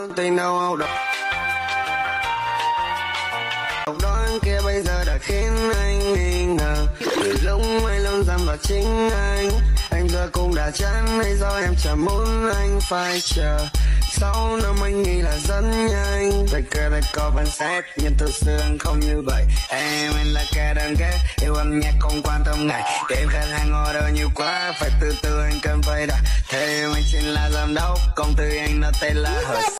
tình đâu đâu đoán kia bây giờ đã khiến anh nghi ngờ từ lúc anh luôn dám vào chính anh giờ cũng đã chán hay do em chẳng muốn anh phải chờ 6 năm anh nghĩ là rất nhanh phải cơ đã có phán xét nhưng thực sự anh không như vậy em anh là kẻ đơn ghét yêu âm nhạc không quan tâm ngày em khách hàng order nhiều quá phải từ từ anh cần phải đặt thêm anh chính là giám đốc công ty anh nó tên là Hờ